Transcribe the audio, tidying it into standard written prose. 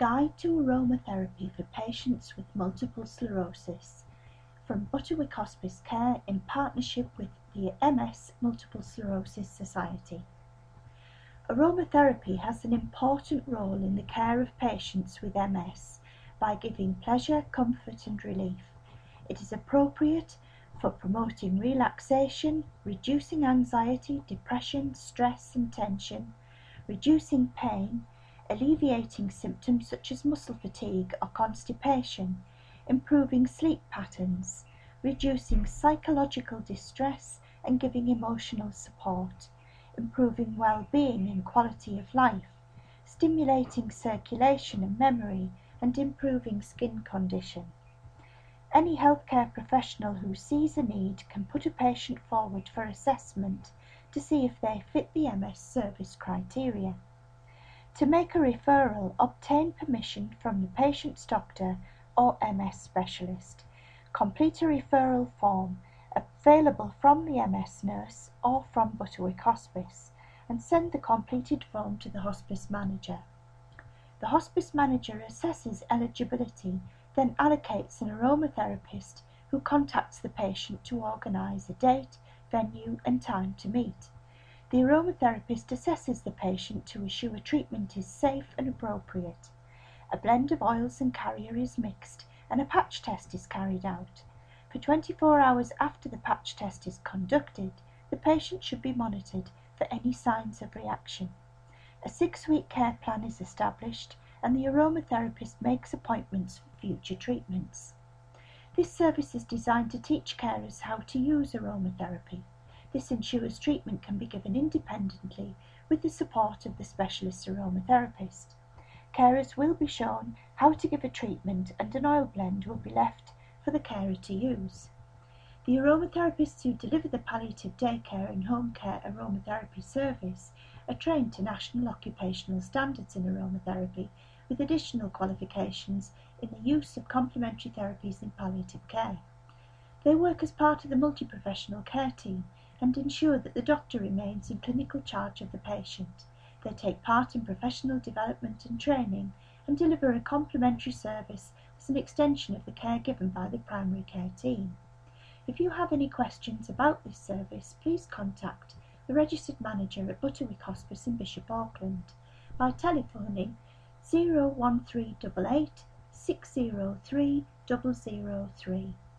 Guide to Aromatherapy for Patients with Multiple Sclerosis from Butterwick Hospice Care in partnership with the MS Multiple Sclerosis Society. Aromatherapy has an important role in the care of patients with MS by giving pleasure, comfort and relief. It is appropriate for promoting relaxation, reducing anxiety, depression, stress and tension, reducing pain, alleviating symptoms such as muscle fatigue or constipation, improving sleep patterns, reducing psychological distress and giving emotional support, improving well-being and quality of life, stimulating circulation and memory, and improving skin condition. Any healthcare professional who sees a need can put a patient forward for assessment to see if they fit the MS service criteria. To make a referral, obtain permission from the patient's doctor or MS specialist. Complete a referral form available from the MS nurse or from Butterwick Hospice and send the completed form to the hospice manager. The hospice manager assesses eligibility, then allocates an aromatherapist who contacts the patient to organise a date, venue and time to meet. The aromatherapist assesses the patient to assure treatment is safe and appropriate. A blend of oils and carrier is mixed and a patch test is carried out. For 24 hours after the patch test is conducted, the patient should be monitored for any signs of reaction. A 6-week care plan is established and the aromatherapist makes appointments for future treatments. This service is designed to teach carers how to use aromatherapy. This ensures treatment can be given independently with the support of the specialist aromatherapist. Carers will be shown how to give a treatment and an oil blend will be left for the carer to use. The aromatherapists who deliver the palliative daycare and home care aromatherapy service are trained to national occupational standards in aromatherapy with additional qualifications in the use of complementary therapies in palliative care. They work as part of the multi-professional care team and ensure that the doctor remains in clinical charge of the patient. They take part in professional development and training and deliver a complementary service as an extension of the care given by the primary care team. If you have any questions about this service, please contact the registered manager at Butterwick Hospice in Bishop Auckland by telephoning 01388 603 003.